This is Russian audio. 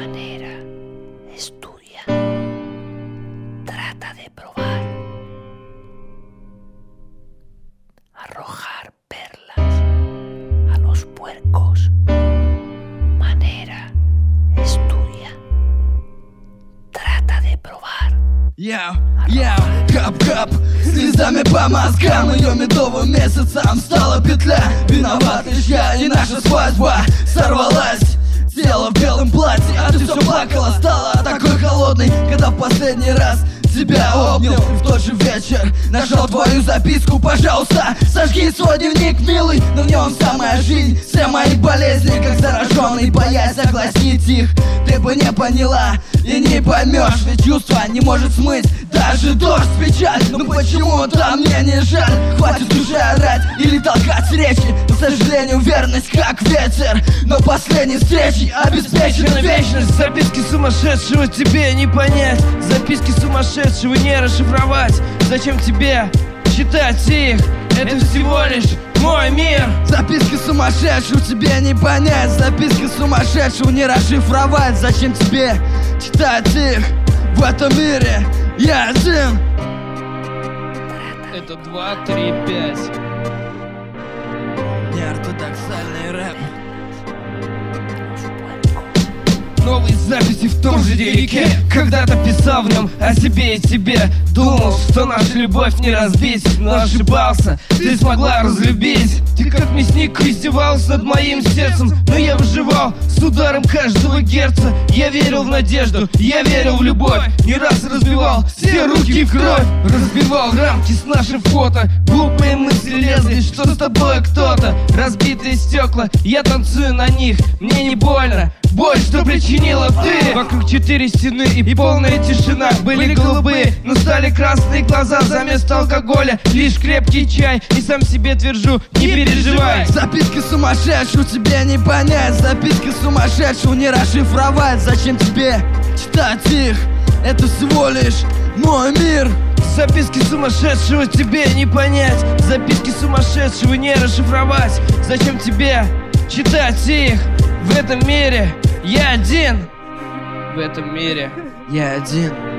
manera, estudia, trata de probar, arrojar perlas a los puercos. Manera, estudia, trata de probar. Кап-кап, слезами по мозгам. Ее медовым месяцам стала петля. Виноват лишь я, и наша свадьба сорвалась. Тело в белом платье, а ты все плакала. Стала такой холодной, когда в последний раз тебя обнял. И в тот же вечер нашел твою записку. Пожалуйста, сожги свой дневник, милый. Но в нем вся моя жизнь, все мои болезни. Как зараженный, боясь огласить их. Ты бы не поняла и не поймешь. Ведь чувство не может смыть даже дождь, печаль. Ну почему-то мне не жаль. Хватит уже орать или толкать речи. Но, к сожалению, верность как ветер. Но последней встречи обеспечена вечность. Записки сумасшедшего тебе не понять. Записки сумасшедшего не расшифровать. Зачем тебе читать их? Это всего лишь мой мир. Записки сумасшедшего тебе не понять. Записки сумасшедшего не расшифровать. Зачем тебе читать их? В этом мире я один. Это 2, 3, 5. Неортодоксальный рэп. Новые записи в том же дневнике. Когда-то писал в нем о себе и тебе. Думал, что наша любовь не разбить, но ошибался, ты смогла разлюбить. Ты как мясник издевался над моим сердцем, но я выживал с ударом каждого герца. Я верил в надежду, я верил в любовь. Не раз разбивал все руки в кровь. Разбивал рамки с нашим фото. Глупые мысли лезли, что с тобой кто-то. Разбитые стекла, я танцую на них. Мне не больно, боль, что причинила ты. Вокруг 4 стены и полная тишина. Были голубые, но стали красные глаза. За место алкоголя лишь крепкий чай. И сам себе твержу, не переживай. Записки сумасшедшего тебе не понять. Записки сумасшедшего не расшифровать. Зачем тебе читать их? Это всего лишь мой мир. Записки сумасшедшего тебе не понять. Записки сумасшедшего не расшифровать. Зачем тебе читать их? В этом мире я один. В этом мире я один.